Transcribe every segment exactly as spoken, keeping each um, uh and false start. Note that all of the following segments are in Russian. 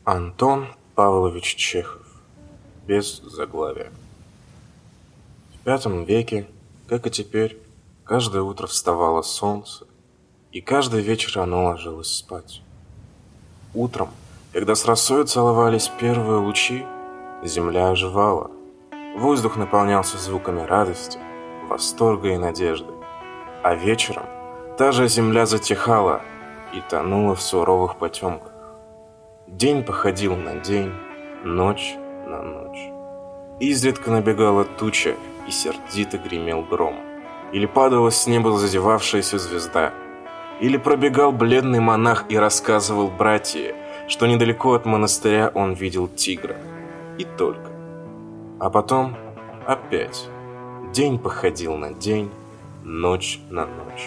Антон Павлович Чехов. Без заглавия. В пятом веке, как и теперь, каждое утро вставало солнце, и каждый вечер оно ложилось спать. Утром, когда с росой целовались первые лучи, земля оживала, воздух наполнялся звуками радости, восторга и надежды, а вечером та же земля затихала и тонула в суровых потемках. День походил на день, ночь на ночь. Изредка набегала туча, и сердито гремел гром. Или падала с неба зазевавшаяся звезда. Или пробегал бледный монах и рассказывал братье, что недалеко от монастыря он видел тигра. И только. А потом опять. День походил на день, ночь на ночь.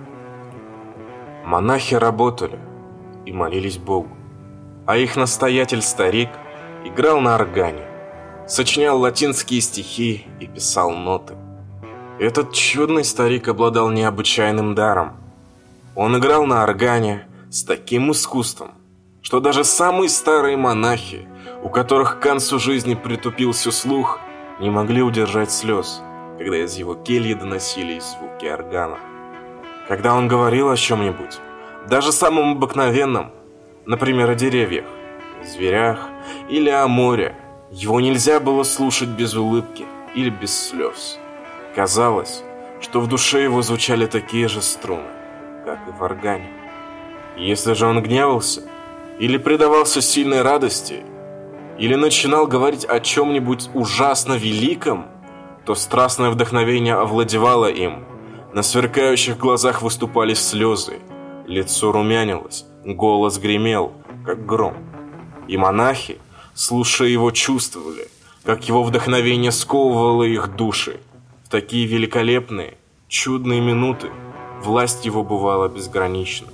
Монахи работали и молились Богу. А их настоятель-старик играл на органе, сочинял латинские стихи и писал ноты. Этот чудный старик обладал необычайным даром. Он играл на органе с таким искусством, что даже самые старые монахи, у которых к концу жизни притупился слух, не могли удержать слез, когда из его кельи доносились звуки органа. Когда он говорил о чем-нибудь, даже самом обыкновенном, например, о деревьях, зверях или о море, его нельзя было слушать без улыбки или без слез. Казалось, что в душе его звучали такие же струны, как и в органе. Если же он гневался, или предавался сильной радости, или начинал говорить о чем-нибудь ужасно великом, то страстное вдохновение овладевало им, на сверкающих глазах выступали слезы, лицо румянилось, голос гремел, как гром. И монахи, слушая его, чувствовали, как его вдохновение сковывало их души. В такие великолепные, чудные минуты власть его бывала безгранична.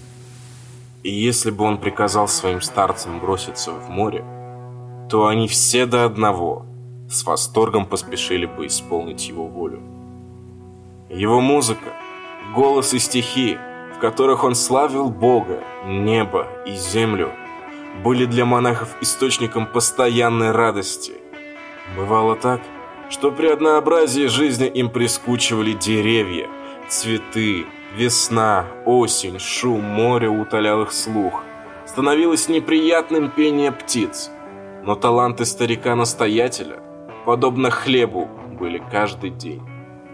И если бы он приказал своим старцам броситься в море, то они все до одного с восторгом поспешили бы исполнить его волю. Его музыка, голос и стихи, в которых он славил Бога, небо и землю, были для монахов источником постоянной радости. Бывало так, что при однообразии жизни им прискучивали деревья, цветы, весна, осень, шум моря утолял их слух. Становилось неприятным пение птиц, но таланты старика-настоятеля, подобно хлебу, были каждый день.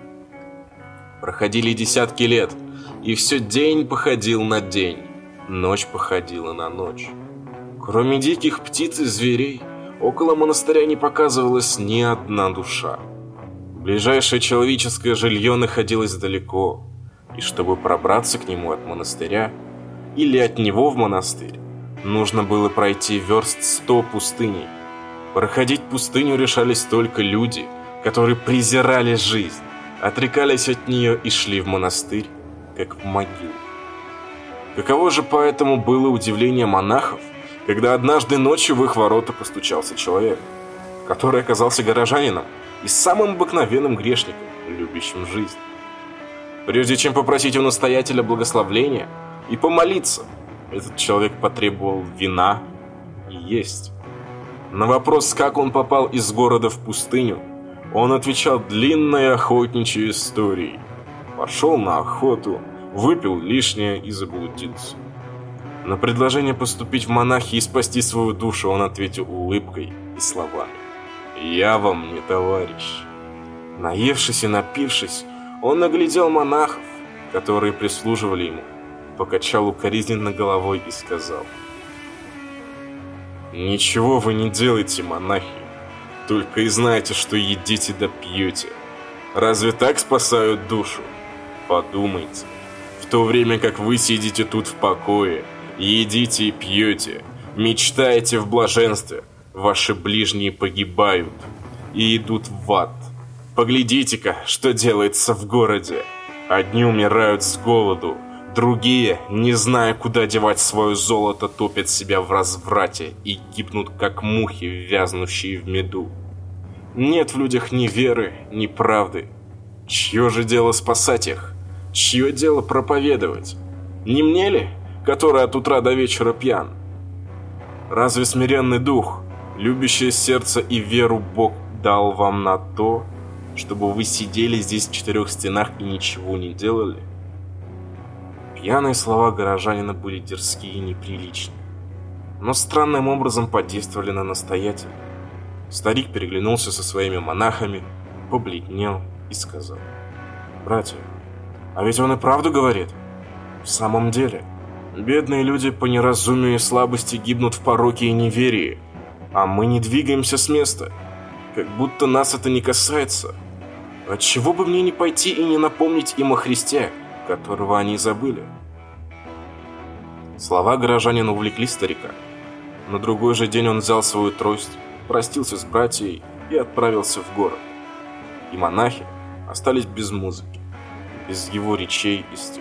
Проходили десятки лет, и все день походил на день, ночь походила на ночь. Кроме диких птиц и зверей, около монастыря не показывалась ни одна душа. Ближайшее человеческое жилье находилось далеко, и чтобы пробраться к нему от монастыря или от него в монастырь, нужно было пройти верст сто пустыней. Проходить пустыню решались только люди, которые презирали жизнь, отрекались от нее и шли в монастырь, как в могилу. Каково же поэтому было удивление монахов, когда однажды ночью в их ворота постучался человек, который оказался горожанином и самым обыкновенным грешником, любящим жизнь. Прежде чем попросить у настоятеля благословения и помолиться, этот человек потребовал вина и есть. На вопрос, как он попал из города в пустыню, он отвечал длинной охотничьей историей. Пошел на охоту, выпил лишнее и заблудился. На предложение поступить в монахи и спасти свою душу он ответил улыбкой и словами: «Я вам не товарищ». Наевшись и напившись, он наглядел монахов, которые прислуживали ему, покачал укоризненно головой и сказал: «Ничего вы не делаете, монахи, только и знаете, что едите да пьете. Разве так спасают душу? Подумайте, в то время как вы сидите тут в покое, едите и пьете, мечтаете в блаженстве, ваши ближние погибают и идут в ад. Поглядите-ка, что делается в городе. Одни умирают с голоду, другие, не зная, куда девать свое золото, топят себя в разврате и гибнут, как мухи, вязнущие в меду. Нет в людях ни веры, ни правды. Чье же дело спасать их? Чье дело проповедовать? Не мне ли, который от утра до вечера пьян? Разве смиренный дух, любящее сердце и веру Бог дал вам на то, чтобы вы сидели здесь в четырех стенах и ничего не делали? Пьяные слова горожанина были дерзкие и неприличные, но странным образом подействовали на настоятеля. Старик переглянулся со своими монахами, побледнел и сказал: «Братья, а ведь он и правду говорит. В самом деле, бедные люди по неразумию и слабости гибнут в пороке и неверии, а мы не двигаемся с места, как будто нас это не касается. Отчего бы мне не пойти и не напомнить им о Христе, которого они забыли?» Слова горожанина увлекли старика. На другой же день он взял свою трость, простился с братьей и отправился в город. И монахи остались без музыки, без его речей и стихов.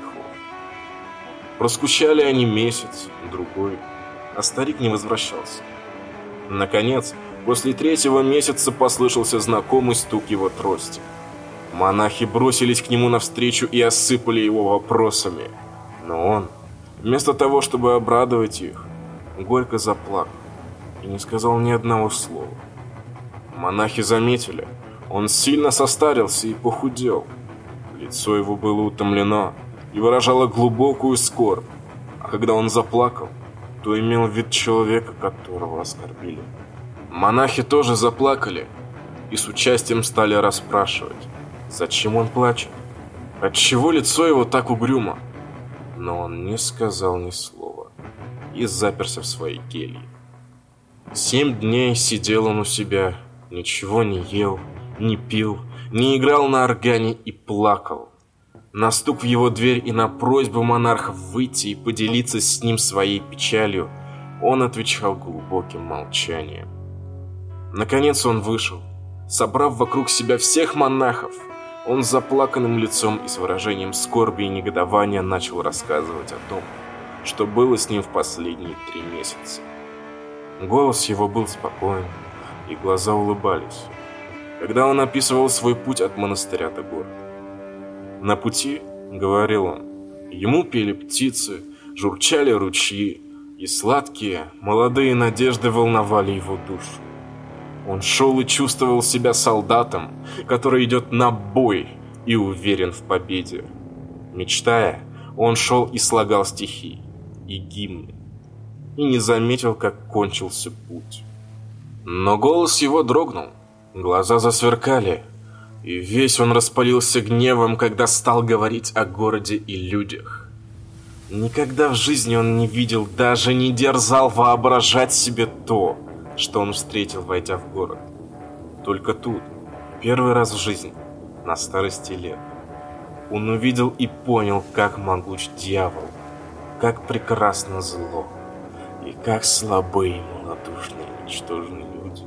Проскучали они месяц, другой, а старик не возвращался. Наконец, после третьего месяца послышался знакомый стук его трости. Монахи бросились к нему навстречу и осыпали его вопросами. Но он, вместо того, чтобы обрадовать их, горько заплакал и не сказал ни одного слова. Монахи заметили, он сильно состарился и похудел. Лицо его было утомлено и выражало глубокую скорбь, а когда он заплакал, то имел вид человека, которого оскорбили. Монахи тоже заплакали и с участием стали расспрашивать, зачем он плачет, отчего лицо его так угрюмо. Но он не сказал ни слова и заперся в своей келье. Семь дней сидел он у себя, ничего не ел, не пил, не играл на органе и плакал. На стук в его дверь и на просьбу монархов выйти и поделиться с ним своей печалью он отвечал глубоким молчанием. Наконец он вышел. Собрав вокруг себя всех монахов, он с заплаканным лицом и с выражением скорби и негодования начал рассказывать о том, что было с ним в последние три месяца. Голос его был спокоен, и глаза улыбались, когда он описывал свой путь от монастыря до города. На пути, говорил он, ему пели птицы, журчали ручьи, и сладкие, молодые надежды волновали его душу. Он шел и чувствовал себя солдатом, который идет на бой и уверен в победе. Мечтая, он шел и слагал стихи и гимны, и не заметил, как кончился путь. Но голос его дрогнул, глаза засверкали, и весь он распалился гневом, когда стал говорить о городе и людях. Никогда в жизни он не видел, даже не дерзал воображать себе то, что он встретил, войдя в город. Только тут, первый раз в жизни, на старости лет, он увидел и понял, как могуч дьявол, как прекрасно зло, и как слабы и малодушные ничтожные люди.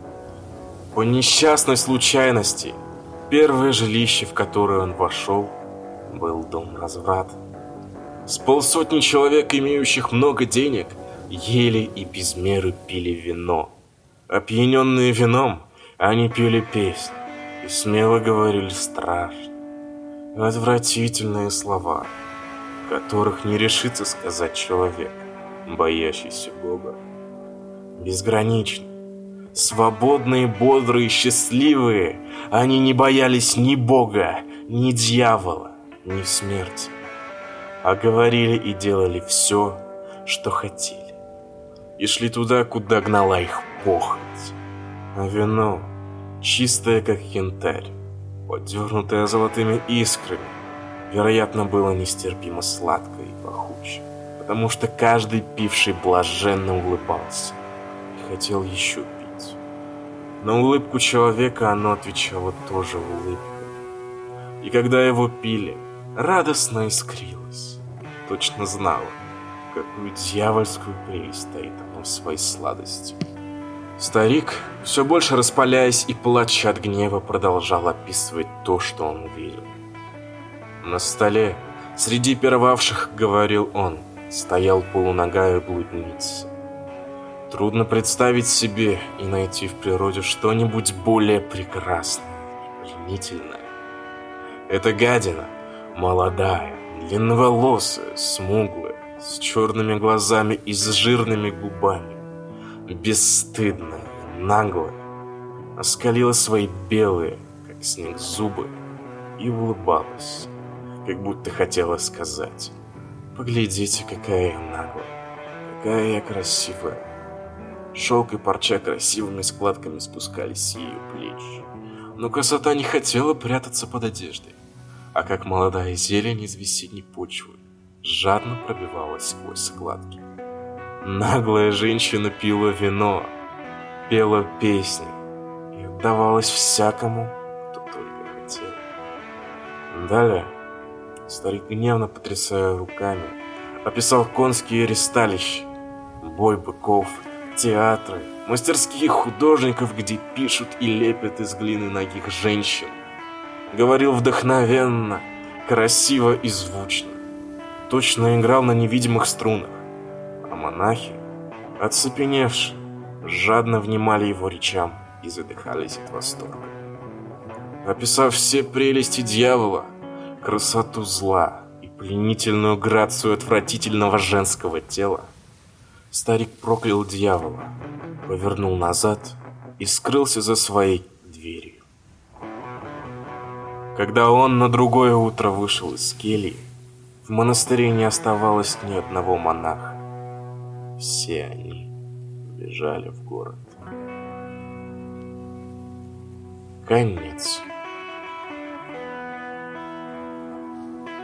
По несчастной случайности, первое жилище, в которое он вошел, был дом разврата. С полсотни человек, имеющих много денег, ели и без меры пили вино. Опьяненные вином, они пели песни и смело говорили страшные, отвратительные слова, которых не решится сказать человек, боящийся Бога. Безграничные, свободные, бодрые, счастливые, они не боялись ни Бога, ни дьявола, ни смерти, а говорили и делали все, что хотели, и шли туда, куда гнала их похоть. А вино, чистое как янтарь, подернутое золотыми искрами, вероятно, было нестерпимо сладкое и пахучее, потому что каждый пивший блаженно улыбался и хотел еще пить. На улыбку человека оно отвечало тоже улыбкой, и когда его пили, радостно искрилось, точно знало, какую дьявольскую прелесть стоит оно в своей сладости. Старик, все больше распаляясь и плача от гнева, продолжал описывать то, что он увидел. На столе, среди пировавших, говорил он, стоял полуногая блудница. Трудно представить себе и найти в природе что-нибудь более прекрасное и пленительное. Эта гадина, молодая, длинноволосая, смуглая, с черными глазами и с жирными губами, бесстыдная, наглая, оскалила свои белые, как снег, зубы и улыбалась, как будто хотела сказать: «Поглядите, какая я наглая, какая я красивая». Шелк и парча красивыми складками спускались с ее плеч, но красота не хотела прятаться под одеждой, а как молодая зелень из весенней почвы жадно пробивалась сквозь складки. Наглая женщина пила вино, пела песни и отдавалась всякому, кто только хотел. Далее старик, гневно потрясая руками, описал конские ристалища, бой быков, театры, мастерские художников, где пишут и лепят из глины ногих женщин. Говорил вдохновенно, красиво и звучно, точно играл на невидимых струнах, а монахи, оцепеневшие, жадно внимали его речам и задыхались от восторга. Описав все прелести дьявола, красоту зла и пленительную грацию отвратительного женского тела, старик проклял дьявола, повернул назад и скрылся за своей дверью. Когда он на другое утро вышел из кельи, в монастыре не оставалось ни одного монаха. Все они бежали в город. Конец.